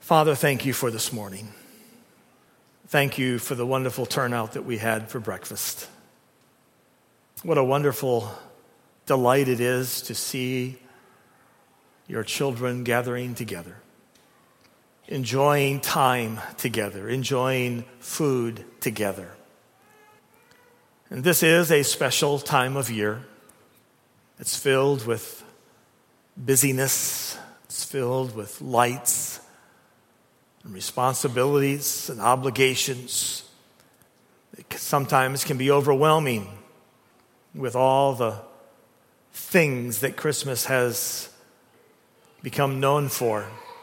Father, thank you for this morning. Thank you for the wonderful turnout that we had for breakfast. What a wonderful delight it is to see your children gathering together, enjoying time together, enjoying food together. And this is a special time of year. It's filled with busyness. It's filled with lights and responsibilities and obligations. It sometimes can be overwhelming with all the things that Christmas has become known for.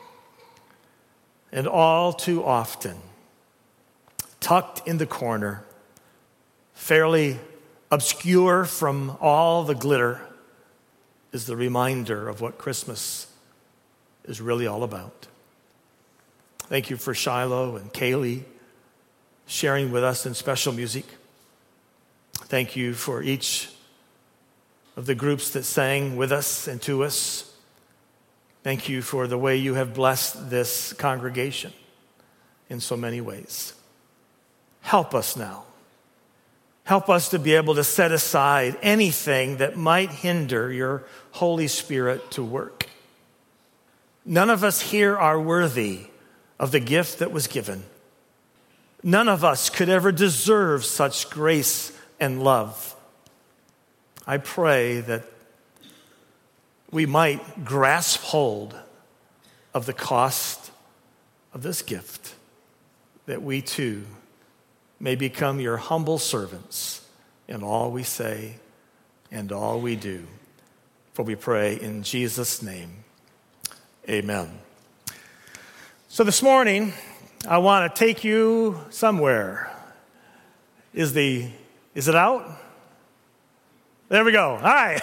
And all too often, tucked in the corner, fairly obscure from all the glitter, is the reminder of what Christmas is really all about. Thank you for Shiloh and Kaylee sharing with us in special music. Thank you for each of the groups that sang with us and to us. Thank you for the way you have blessed this congregation in so many ways. Help us now. Help us to be able to set aside anything that might hinder your Holy Spirit to work. None of us here are worthy of the gift that was given. None of us could ever deserve such grace and love. I pray that we might grasp hold of the cost of this gift, that we too may become your humble servants in all we say and all we do. For we pray in Jesus' name, amen. So this morning, I want to take you somewhere. Is it out? There we go. All right.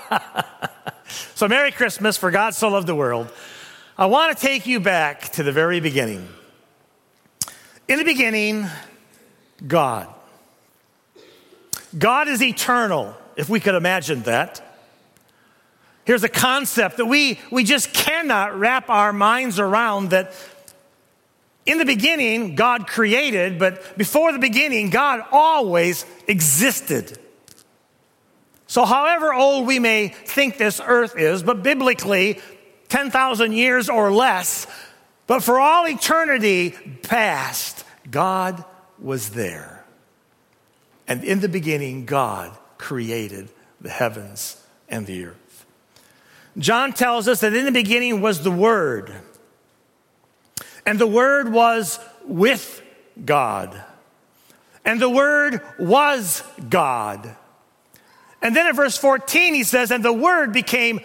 So Merry Christmas, for God so loved the world. I want to take you back to the very beginning. In the beginning, God. God is eternal, if we could imagine that. Here's a concept that we just cannot wrap our minds around, that in the beginning, God created, but before the beginning, God always existed. So however old we may think this earth is, but biblically, 10,000 years or less, but for all eternity past, God was there. And in the beginning, God created the heavens and the earth. John tells us that in the beginning was the Word, and the Word was with God, and the Word was God. And then in verse 14 he says, and the Word became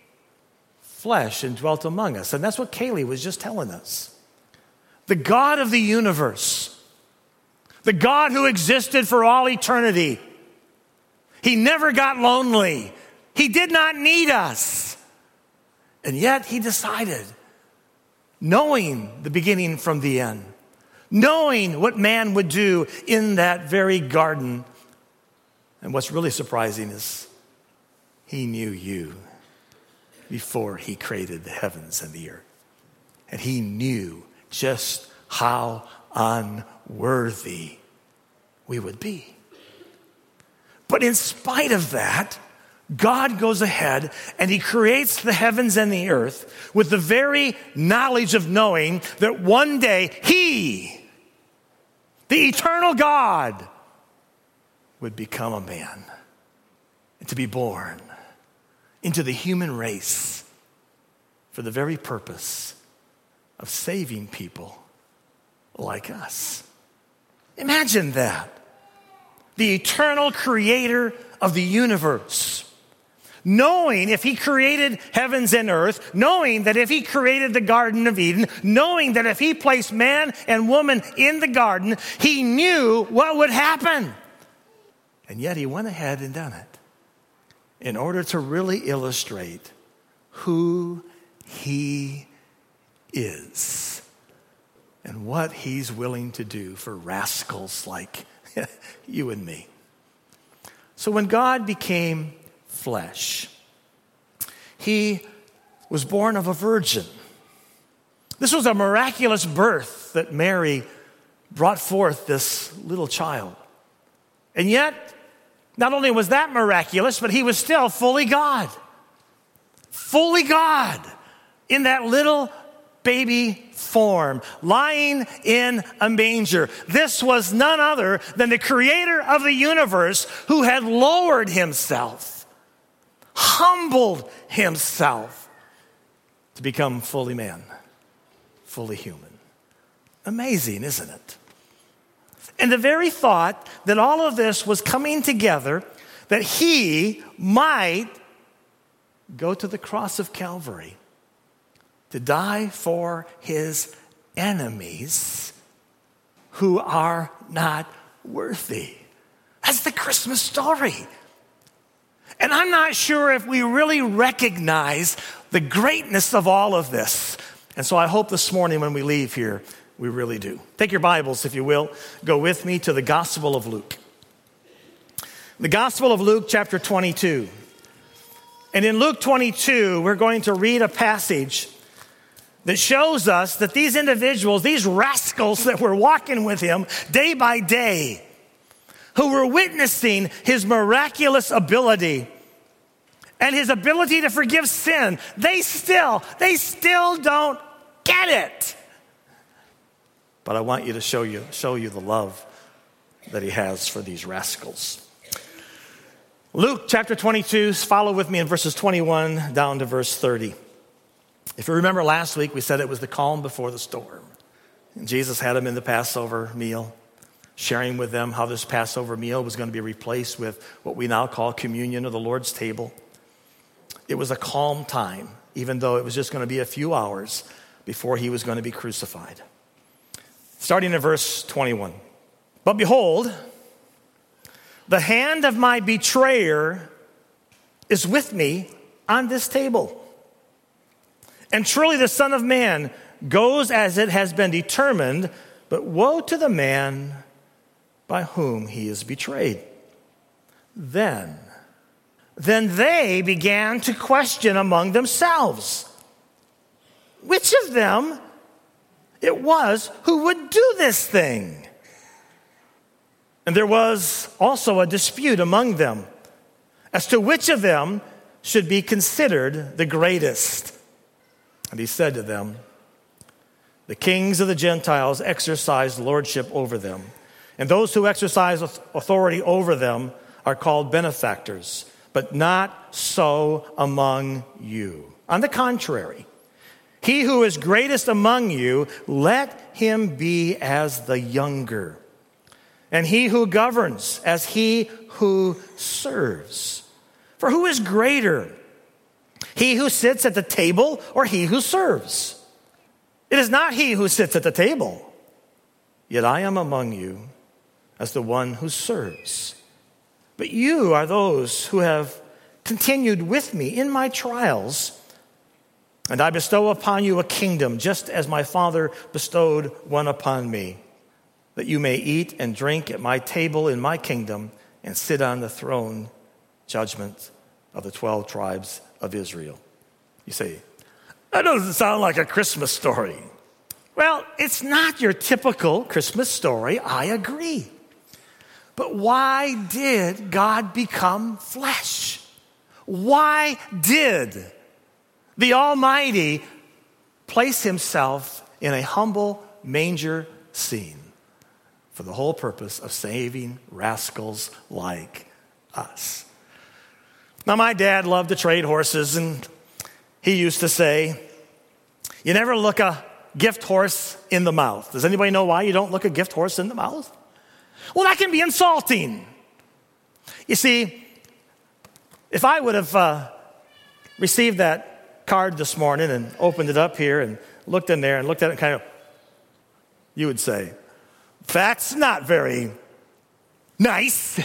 flesh and dwelt among us. And that's what Kaylee was just telling us. The God of the universe, the God who existed for all eternity. He never got lonely. He did not need us. And yet he decided, knowing the beginning from the end, knowing what man would do in that very garden. And what's really surprising is he knew you before he created the heavens and the earth. And he knew just how unworthy we would be. But in spite of that, God goes ahead and he creates the heavens and the earth with the very knowledge of knowing that one day he, the eternal God, would become a man and to be born into the human race for the very purpose of saving people like us. Imagine that. The eternal creator of the universe, knowing if he created heavens and earth, knowing that if he created the Garden of Eden, knowing that if he placed man and woman in the garden, he knew what would happen. And yet he went ahead and done it in order to really illustrate who he is and what he's willing to do for rascals like you and me. So when God became flesh, he was born of a virgin. This was a miraculous birth that Mary brought forth this little child. And yet, not only was that miraculous, but he was still fully God. Fully God in that little baby form, lying in a manger. This was none other than the creator of the universe who had lowered himself, humbled himself to become fully man, fully human. Amazing, isn't it? And the very thought that all of this was coming together, that he might go to the cross of Calvary to die for his enemies who are not worthy. That's the Christmas story. And I'm not sure if we really recognize the greatness of all of this. And so I hope this morning when we leave here, we really do. Take your Bibles, if you will. Go with me to the Gospel of Luke. The Gospel of Luke, chapter 22. And in Luke 22, we're going to read a passage that shows us that these individuals, these rascals that were walking with him day by day, who were witnessing his miraculous ability and his ability to forgive sin, they still don't get it. But I want you to show you the love that he has for these rascals. Luke chapter 22, follow with me in verses 21 down to verse 30. If you remember last week, we said it was the calm before the storm. And Jesus had them in the Passover meal, sharing with them how this Passover meal was going to be replaced with what we now call communion or the Lord's table. It was a calm time, even though it was just going to be a few hours before he was going to be crucified. Starting in verse 21. But behold, the hand of my betrayer is with me on this table. And truly the Son of Man goes as it has been determined, but woe to the man by whom he is betrayed. Then they began to question among themselves which of them it was who would do this thing. And there was also a dispute among them as to which of them should be considered the greatest. And he said to them, the kings of the Gentiles exercise lordship over them, and those who exercise authority over them are called benefactors, but not so among you. On the contrary, he who is greatest among you, let him be as the younger, and he who governs as he who serves. For who is greater, he who sits at the table or he who serves? It is not he who sits at the table, yet I am among you as the one who serves. But you are those who have continued with me in my trials, and I bestow upon you a kingdom, just as my Father bestowed one upon me, that you may eat and drink at my table in my kingdom and sit on the throne judgment of the 12 tribes of Israel. You say, that doesn't sound like a Christmas story. Well, it's not your typical Christmas story, I agree. But why did God become flesh? Why did the Almighty place himself in a humble manger scene for the whole purpose of saving rascals like us? Now, my dad loved to trade horses, and he used to say, you never look a gift horse in the mouth. Does anybody know why you don't look a gift horse in the mouth? Well, that can be insulting. You see, if I would have received that card this morning and opened it up here and looked in there and looked at it and kind of, you would say, that's not very nice.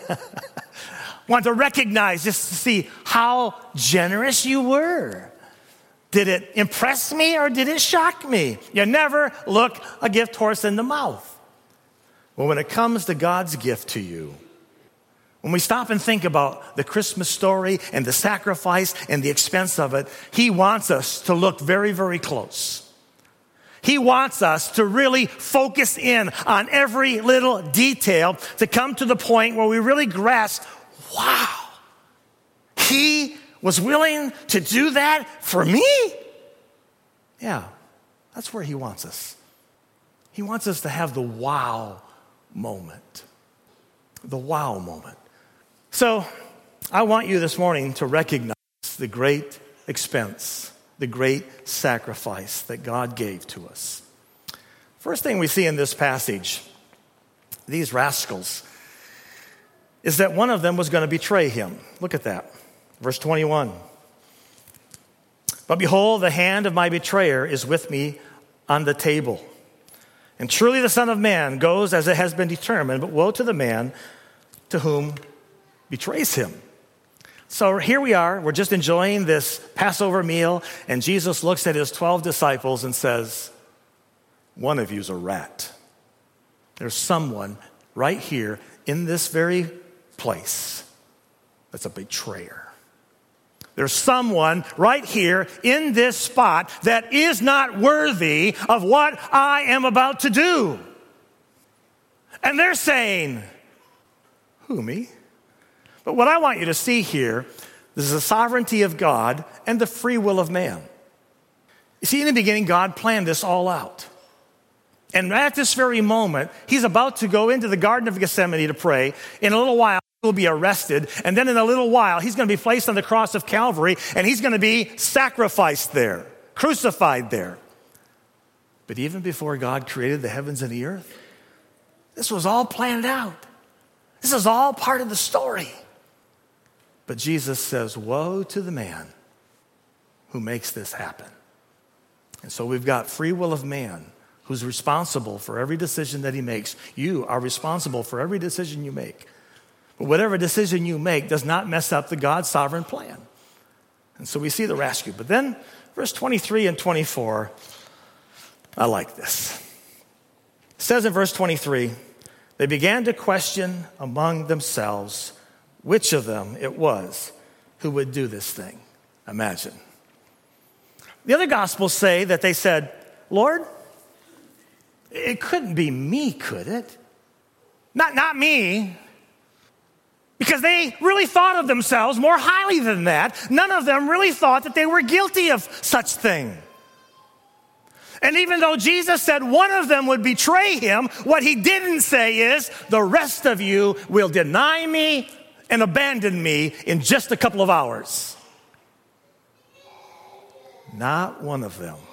Want to recognize just to see how generous you were. Did it impress me or did it shock me? You never look a gift horse in the mouth. Well, when it comes to God's gift to you, when we stop and think about the Christmas story and the sacrifice and the expense of it, he wants us to look very, very close. He wants us to really focus in on every little detail to come to the point where we really grasp, wow, he was willing to do that for me? Yeah, that's where he wants us. He wants us to have the wow moment. The wow moment. So I want you this morning to recognize the great expense, the great sacrifice that God gave to us. First thing we see in this passage, these rascals, is that one of them was going to betray him. Look at that. Verse 21. But behold, the hand of my betrayer is with me on the table. And truly the Son of Man goes as it has been determined, but woe to the man to whom betrays him. So here we are, we're just enjoying this Passover meal, and Jesus looks at his 12 disciples and says, one of you's a rat. There's someone right here in this very place that's a betrayer. There's someone right here in this spot that is not worthy of what I am about to do. And they're saying, who, me? But what I want you to see here is the sovereignty of God and the free will of man. You see, in the beginning, God planned this all out. And at this very moment, he's about to go into the Garden of Gethsemane to pray. In a little while, he will be arrested. And then in a little while, he's going to be placed on the cross of Calvary, and he's going to be sacrificed there, crucified there. But even before God created the heavens and the earth, this was all planned out. This is all part of the story. But Jesus says, woe to the man who makes this happen. And so we've got free will of man who's responsible for every decision that he makes. You are responsible for every decision you make. But whatever decision you make does not mess up the God's sovereign plan. And so we see the rescue. But then verse 23 and 24, I like this. It says in verse 23, they began to question among themselves which of them it was who would do this thing. Imagine. The other Gospels say that they said, Lord, it couldn't be me, could it? Not me. Because they really thought of themselves more highly than that. None of them really thought that they were guilty of such thing. And even though Jesus said one of them would betray him, what he didn't say is, the rest of you will deny me and abandon me in just a couple of hours. Not one of them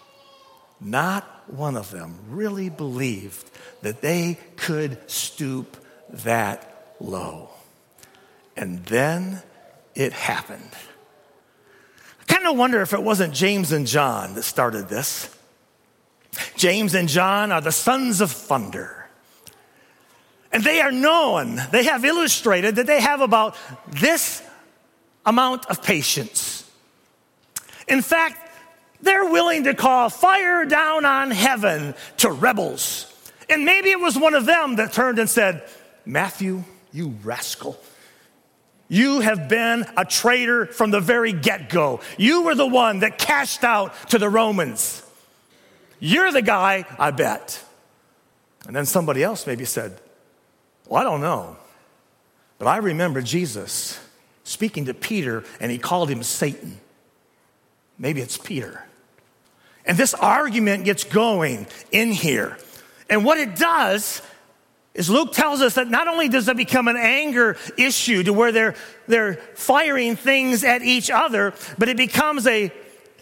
really believed that they could stoop that low. And then it happened. I kind of wonder if it wasn't James and John that started this. James and John are the sons of thunder. And they are known, they have illustrated that they have about this amount of patience. In fact, they're willing to call fire down on heaven to rebels. And maybe it was one of them that turned and said, Matthew, you rascal. You have been a traitor from the very get-go. You were the one that cashed out to the Romans. You're the guy, I bet. And then somebody else maybe said, well, I don't know. But I remember Jesus speaking to Peter, and he called him Satan. Maybe it's Peter. And this argument gets going in here. And what it does is Luke tells us that not only does it become an anger issue to where they're firing things at each other, but it becomes a,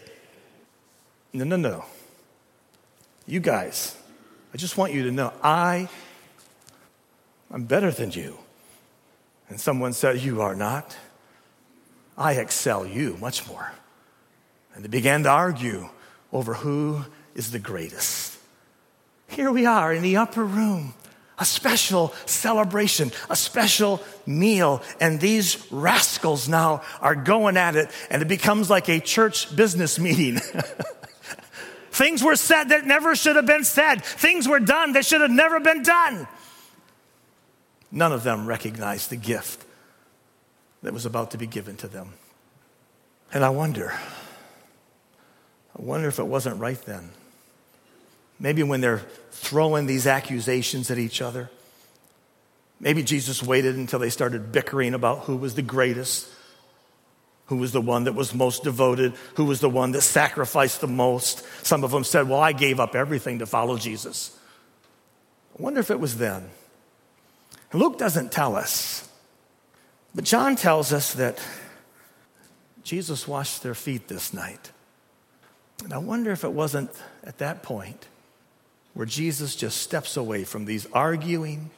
no. You guys, I just want you to know, I'm better than you. And someone said, you are not. I excel you much more. And they began to argue over who is the greatest. Here we are in the upper room, a special celebration, a special meal, and these rascals now are going at it, and it becomes like a church business meeting. Things were said that never should have been said. Things were done that should have never been done. None of them recognized the gift that was about to be given to them. And I wonder if it wasn't right then Maybe when they're throwing these accusations at each other. Maybe Jesus waited until they started bickering about who was the greatest, who was the one that was most devoted, who was the one that sacrificed the most. Some of them said, well, I gave up everything to follow Jesus. I wonder if it was then. Luke doesn't tell us, but John tells us that Jesus washed their feet this night. And I wonder if it wasn't at that point where Jesus just steps away from these arguing,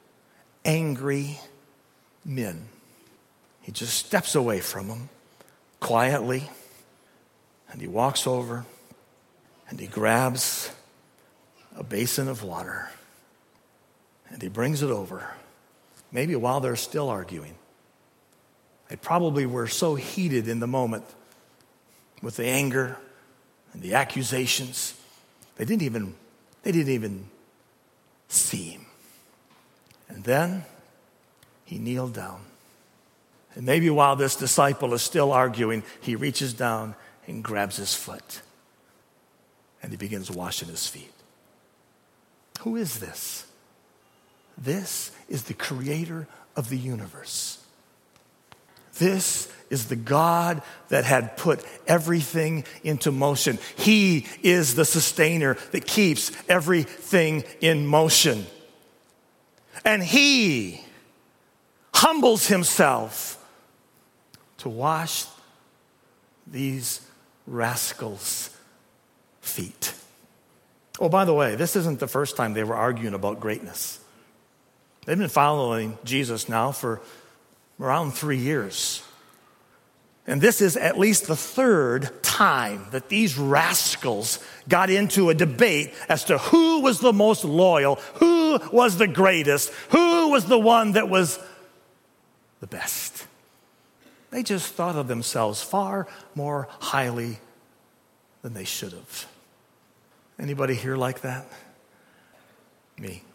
angry men. He just steps away from them quietly, and he walks over and he grabs a basin of water and he brings it over, maybe while they're still arguing. They probably were so heated in the moment with the anger and the accusations, they didn't even see him. And then he kneeled down. And maybe while this disciple is still arguing, he reaches down and grabs his foot. And he begins washing his feet. Who is this? This is the creator of the universe. This is the God that had put everything into motion. He is the sustainer that keeps everything in motion. And he humbles himself to wash these rascals' feet. Oh, by the way, this isn't the first time they were arguing about greatness. They've been following Jesus now for around 3 years. And this is at least the third time that these rascals got into a debate as to who was the most loyal, who was the greatest, who was the one that was the best. They just thought of themselves far more highly than they should have. Anybody here like that? Me.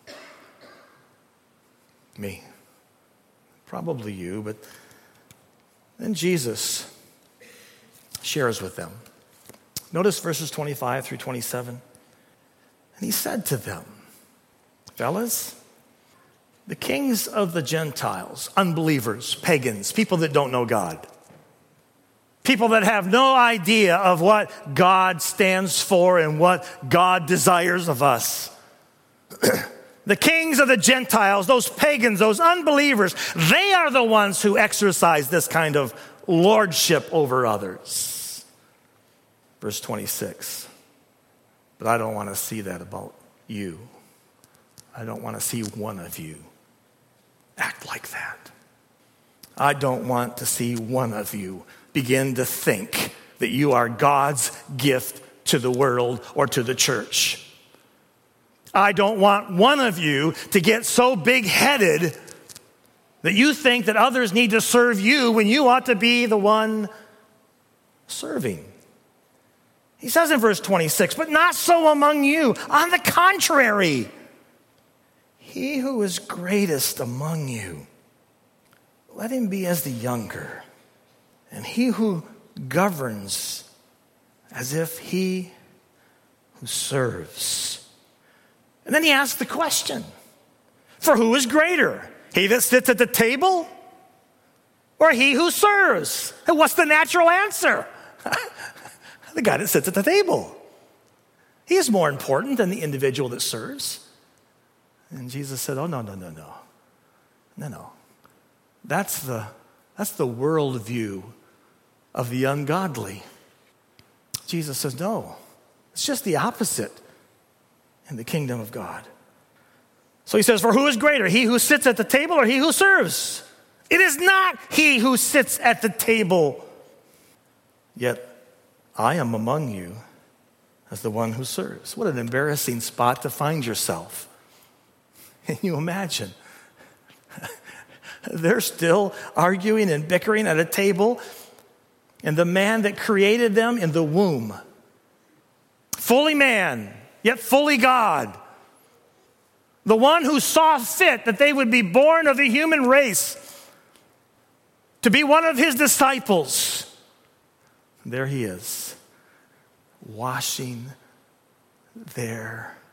Probably you, but then Jesus shares with them. Notice verses 25 through 27. And he said to them, fellas, the kings of the Gentiles, unbelievers, pagans, people that don't know God, people that have no idea of what God stands for and what God desires of us. The kings of the Gentiles, those pagans, those unbelievers, they are the ones who exercise this kind of lordship over others. Verse 26. But I don't want to see that about you. I don't want to see one of you act like that. I don't want to see one of you begin to think that you are God's gift to the world or to the church. I don't want one of you to get so big-headed that you think that others need to serve you when you ought to be the one serving. He says in verse 26, but not so among you. On the contrary, he who is greatest among you, let him be as the younger, and he who governs as if he who serves. And then he asks the question, for who is greater? He that sits at the table or he who serves? And what's the natural answer? The guy that sits at the table. He is more important than the individual that serves. And Jesus said, oh, no. That's the worldview of the ungodly. Jesus says, no, it's just the opposite in the kingdom of God. So he says, for who is greater, he who sits at the table or he who serves? It is not he who sits at the table, yet I am among you as the one who serves. What an embarrassing spot to find yourself. Can you imagine? They're still arguing and bickering at a table, and the man that created them in the womb, fully man, yet fully God, the one who saw fit that they would be born of the human race to be one of his disciples. There he is, washing their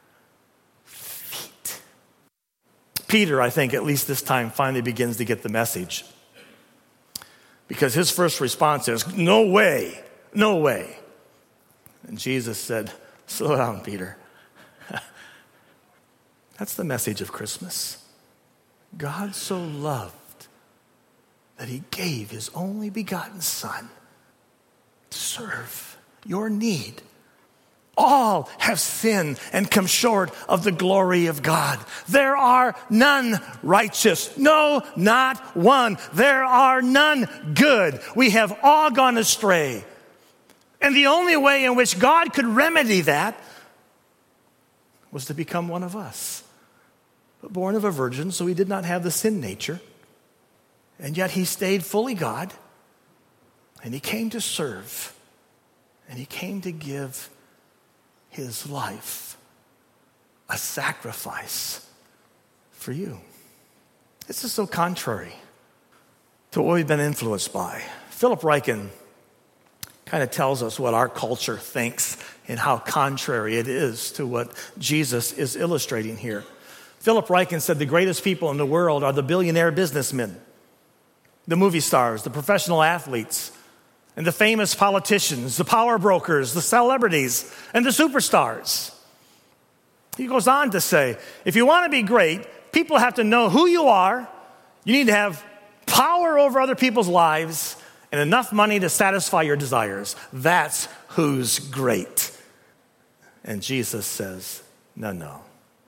Peter, I think, at least this time, finally begins to get the message. Because his first response is, no way, no way. And Jesus said, slow down, Peter. That's the message of Christmas. God so loved that he gave his only begotten Son to serve your need. All have sinned and come short of the glory of God. There are none righteous. No, not one. There are none good. We have all gone astray. And the only way in which God could remedy that was to become one of us. But born of a virgin, so he did not have the sin nature. And yet he stayed fully God. And he came to serve. And he came to give his life a sacrifice for you. This is so contrary to what we've been influenced by. Philip Ryken kind of tells us what our culture thinks and how contrary it is to what Jesus is illustrating here. Philip Ryken said the greatest people in the world are the billionaire businessmen, the movie stars, the professional athletes, and the famous politicians, the power brokers, the celebrities, and the superstars. He goes on to say, if you want to be great, people have to know who you are. You need to have power over other people's lives and enough money to satisfy your desires. That's who's great. And Jesus says, no.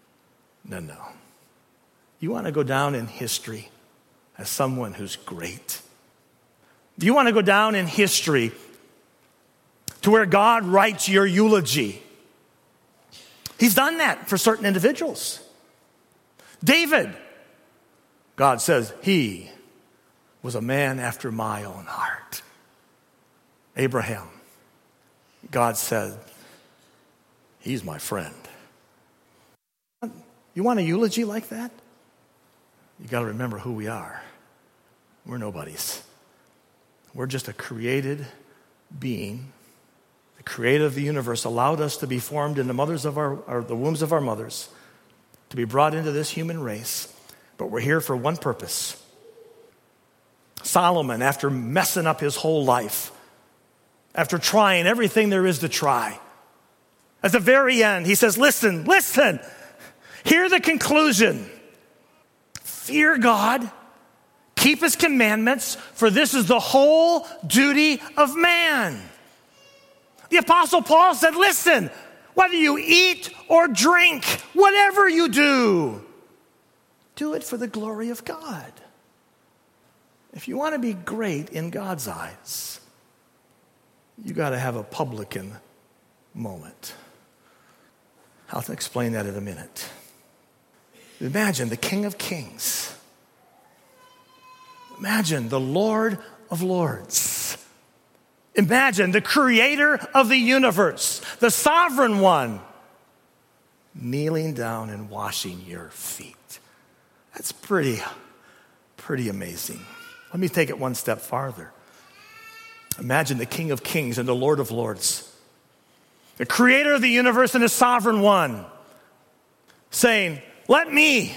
You want to go down in history as someone who's great? Do you want to go down in history to where God writes your eulogy? He's done that for certain individuals. David, God says, he was a man after my own heart. Abraham, God said, he's my friend. You want a eulogy like that? You got to remember who we are. We're nobodies. We're just a created being. The creator of the universe allowed us to be formed in the wombs of our mothers, to be brought into this human race. But we're here for one purpose. Solomon, after messing up his whole life, after trying everything there is to try, at the very end, he says, listen, hear the conclusion. Fear God. Keep his commandments, for this is the whole duty of man. The Apostle Paul said, listen, whether you eat or drink, whatever you do it for the glory of God. If you want to be great in God's eyes, you got to have a publican moment. I'll explain that in a minute. Imagine the King of Kings. Imagine the Lord of Lords. Imagine the creator of the universe, the sovereign one, kneeling down and washing your feet. That's pretty amazing. Let me take it one step farther. Imagine the King of Kings and the Lord of Lords, the creator of the universe and the sovereign one, saying, let me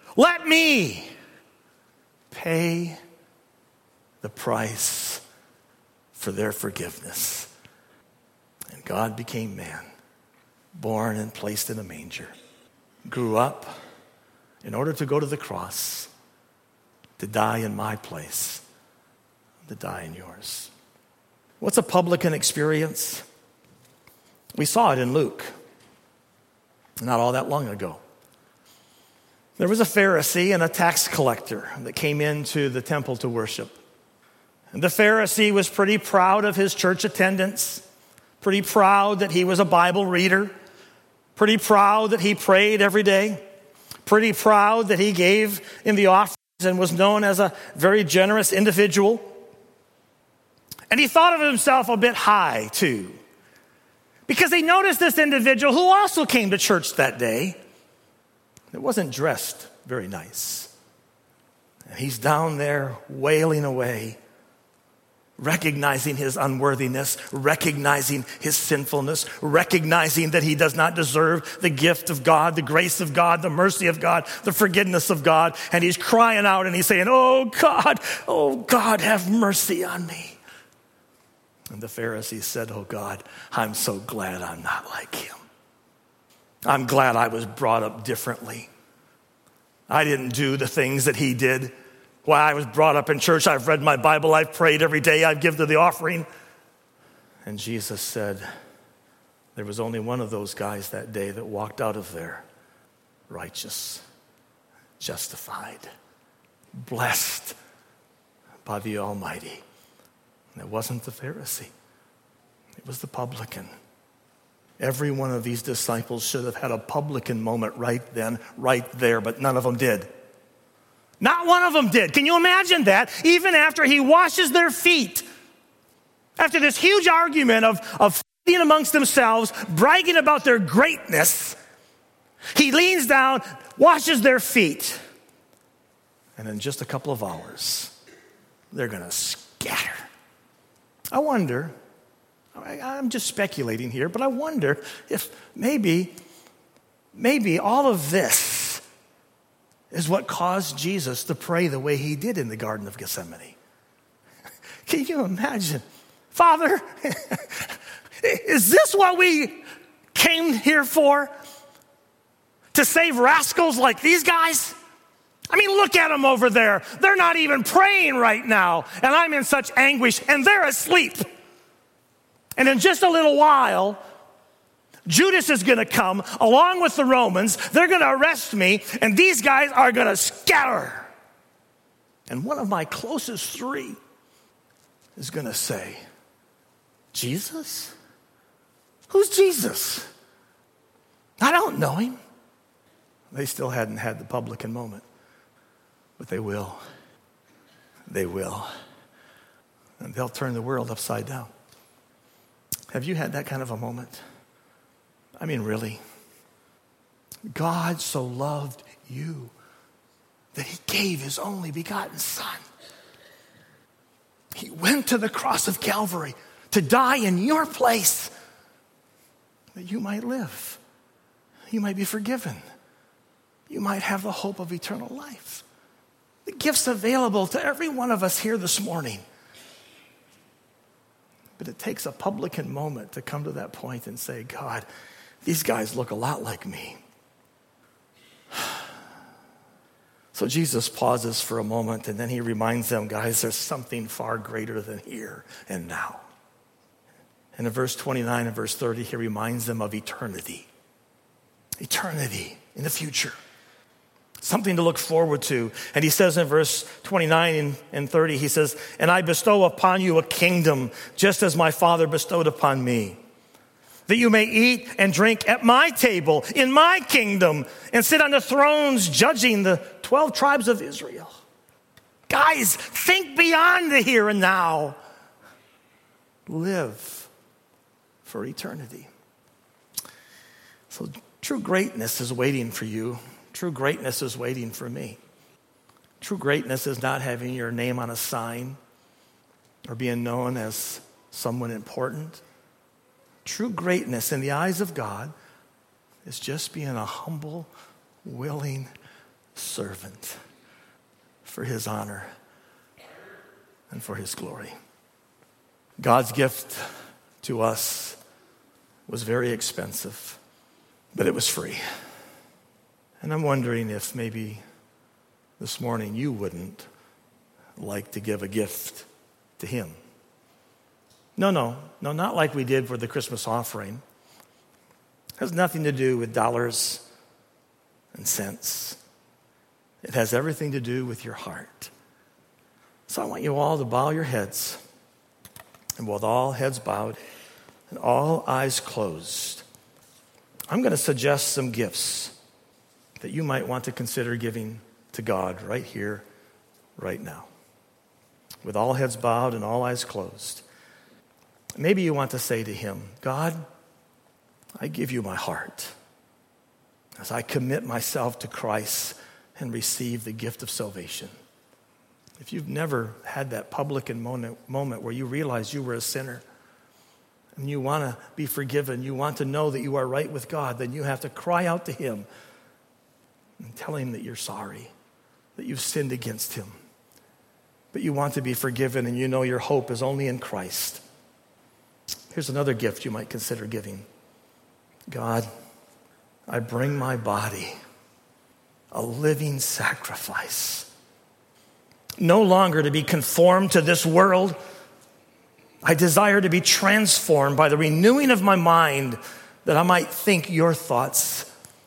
pay the price for their forgiveness. And God became man, born and placed in a manger, grew up in order to go to the cross, to die in my place, to die in yours. What's a publican experience? We saw it in Luke, not all that long ago. There was a Pharisee and a tax collector that came into the temple to worship. And the Pharisee was pretty proud of his church attendance, pretty proud that he was a Bible reader, pretty proud that he prayed every day, pretty proud that he gave in the offerings and was known as a very generous individual. And he thought of himself a bit high, too, because he noticed this individual who also came to church that day that wasn't dressed very nice. And he's down there wailing away, recognizing his unworthiness, recognizing his sinfulness, recognizing that he does not deserve the gift of God, the grace of God, the mercy of God, the forgiveness of God. And he's crying out and he's saying, oh God, have mercy on me. And the Pharisees said, oh God, I'm so glad I'm not like him. I'm glad I was brought up differently. I didn't do the things that he did. Why, I was brought up in church. I've read my Bible. I've prayed every day. I've given to the offering. And Jesus said, there was only one of those guys that day that walked out of there righteous, justified, blessed by the Almighty. And it wasn't the Pharisee. It was the publican. Every one of these disciples should have had a publican moment right then, right there, but none of them did. Not one of them did. Can you imagine that? Even after he washes their feet, after this huge argument of fighting amongst themselves, bragging about their greatness, he leans down, washes their feet, and in just a couple of hours, they're going to scatter. I wonder, I'm just speculating here, but I wonder if maybe all of this is what caused Jesus to pray the way he did in the Garden of Gethsemane. Can you imagine? Father, is this what we came here for? To save rascals like these guys? I mean, look at them over there. They're not even praying right now, and I'm in such anguish, and they're asleep. And in just a little while, Judas is going to come along with the Romans. They're going to arrest me, and these guys are going to scatter. And one of my closest three is going to say, Jesus? Who's Jesus? I don't know him. They still hadn't had the publican moment, but they will. They will. And they'll turn the world upside down. Have you had that kind of a moment? I mean, really. God so loved you that he gave his only begotten son. He went to the cross of Calvary to die in your place that you might live. You might be forgiven. You might have the hope of eternal life. The gift's available to every one of us here this morning. But it takes a publican moment to come to that point and say, God, these guys look a lot like me. So Jesus pauses for a moment, and then he reminds them, guys, there's something far greater than here and now. And in verse 29 and verse 30, he reminds them of eternity. Eternity in the future. Something to look forward to. And he says in verse 29 and 30, he says, and I bestow upon you a kingdom, just as my Father bestowed upon me, that you may eat and drink at my table in my kingdom and sit on the thrones judging the 12 tribes of Israel. Guys, think beyond the here and now. Live for eternity. So true greatness is waiting for you. True greatness is waiting for me. True greatness is not having your name on a sign or being known as someone important. True greatness in the eyes of God is just being a humble, willing servant for his honor and for his glory. God's gift to us was very expensive, but it was free. And I'm wondering if maybe this morning you wouldn't like to give a gift to him. No, not like we did for the Christmas offering. It has nothing to do with dollars and cents. It has everything to do with your heart. So I want you all to bow your heads. And with all heads bowed and all eyes closed, I'm going to suggest some gifts that you might want to consider giving to God right here, right now. With all heads bowed and all eyes closed. Maybe you want to say to him, God, I give you my heart as I commit myself to Christ and receive the gift of salvation. If you've never had that public and moment where you realize you were a sinner and you want to be forgiven, you want to know that you are right with God, then you have to cry out to him and tell him that you're sorry, that you've sinned against him. But you want to be forgiven and you know your hope is only in Christ. Here's another gift you might consider giving. God, I bring my body, a living sacrifice, no longer to be conformed to this world. I desire to be transformed by the renewing of my mind, that I might think your thoughts,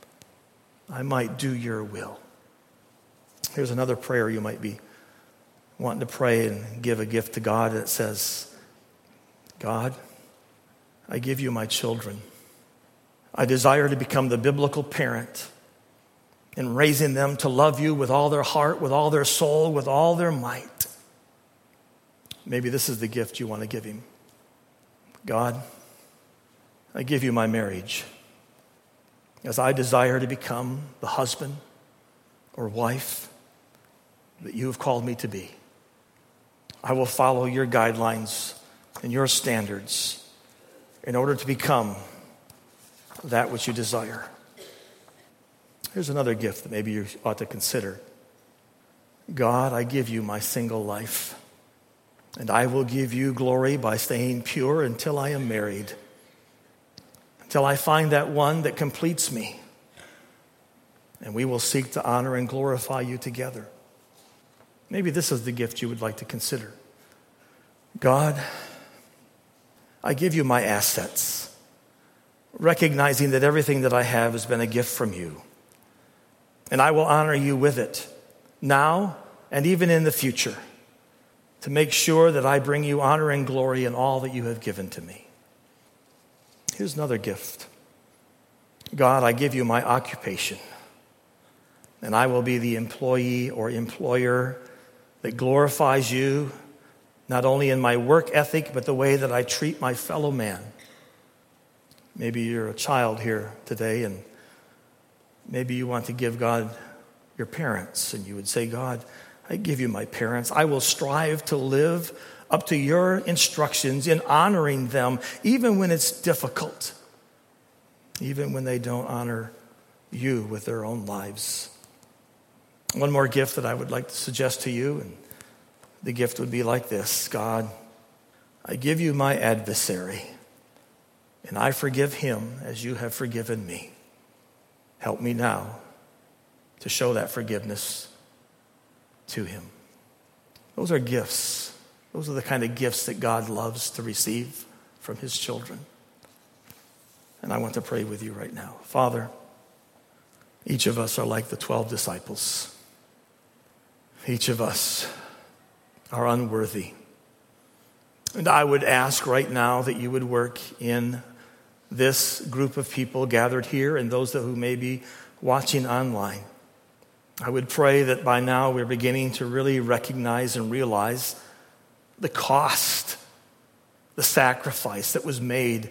I might do your will. Here's another prayer you might be wanting to pray and give a gift to God. And it says, God, I give you my children. I desire to become the biblical parent in raising them to love you with all their heart, with all their soul, with all their might. Maybe this is the gift you want to give him. God, I give you my marriage, as I desire to become the husband or wife that you have called me to be. I will follow your guidelines and your standards in order to become that which you desire. Here's another gift that maybe you ought to consider. God, I give you my single life, and I will give you glory by staying pure until I am married, until I find that one that completes me, and we will seek to honor and glorify you together. Maybe this is the gift you would like to consider. God, I give you my assets, recognizing that everything that I have has been a gift from you. And I will honor you with it, now and even in the future, to make sure that I bring you honor and glory in all that you have given to me. Here's another gift. God, I give you my occupation, and I will be the employee or employer that glorifies you, not only in my work ethic, but the way that I treat my fellow man. Maybe you're a child here today, and maybe you want to give God your parents, and you would say, God, I give you my parents. I will strive to live up to your instructions in honoring them, even when it's difficult, even when they don't honor you with their own lives. One more gift that I would like to suggest to you, and the gift would be like this. God, I give you my adversary, and I forgive him as you have forgiven me. Help me now to show that forgiveness to him. Those are gifts. Those are the kind of gifts that God loves to receive from his children. And I want to pray with you right now. Father, each of us are like the 12 disciples. Each of us are unworthy. And I would ask right now that you would work in this group of people gathered here and those who may be watching online. I would pray that by now we're beginning to really recognize and realize the cost, the sacrifice that was made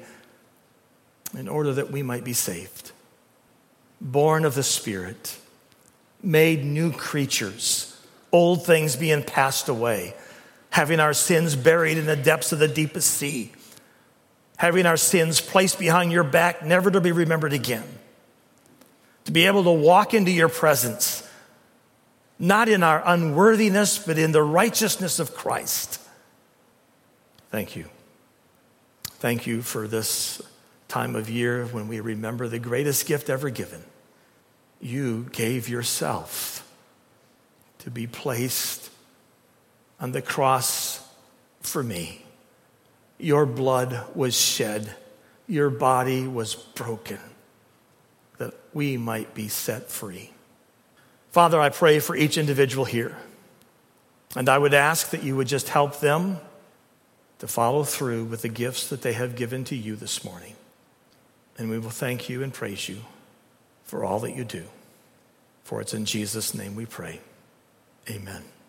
in order that we might be saved. Born of the Spirit, made new creatures, old things being passed away, having our sins buried in the depths of the deepest sea, having our sins placed behind your back, never to be remembered again. To be able to walk into your presence, not in our unworthiness, but in the righteousness of Christ. Thank you. Thank you for this time of year when we remember the greatest gift ever given. You gave yourself to be placed on the cross for me. Your blood was shed. Your body was broken that we might be set free. Father, I pray for each individual here. And I would ask that you would just help them to follow through with the gifts that they have given to you this morning. And we will thank you and praise you for all that you do. For it's in Jesus' name we pray. Amen.